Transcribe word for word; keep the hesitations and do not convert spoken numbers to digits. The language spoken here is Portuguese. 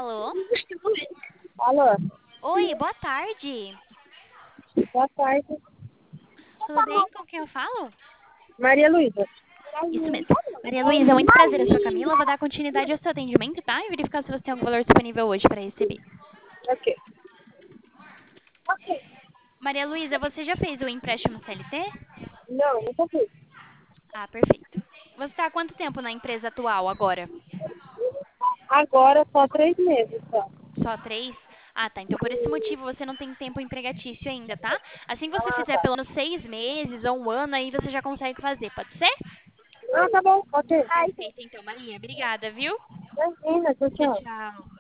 Alô? Alô, Oi, boa tarde. boa tarde. Tudo bem? Com quem eu falo? Maria Luísa. Isso mesmo. Maria Luísa, é muito prazer. Eu sou a Camila. Eu vou dar continuidade ao seu atendimento, tá? E verificar se você tem algum valor disponível hoje para receber. Ok. Maria Luísa, você já fez o empréstimo C L T? Não, nunca fiz. Ah, perfeito. Você está há quanto tempo na empresa atual agora? Agora só três meses só. Só três? Ah, tá. Então, por esse motivo, você não tem tempo empregatício ainda, tá? Assim que você Ah, fizer tá. pelo menos seis meses ou um ano, aí você já consegue fazer. Pode ser? Ah, tá bom, ok. Perfeito, então, Maria. Obrigada, viu? Imagina, tchau, Tchau, tchau. tchau.